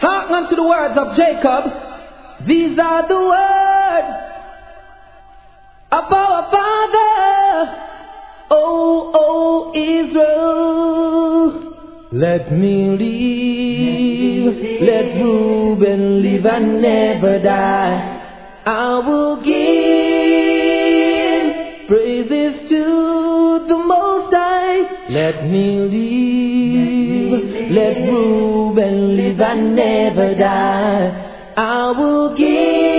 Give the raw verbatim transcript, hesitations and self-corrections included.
Hearken unto the words of Jacob. These are the words of our Father, O, O Israel. Let me live, let Reuben live and never die. I will give praises to the Most High. Let me live, let Reuben live and never die. I will give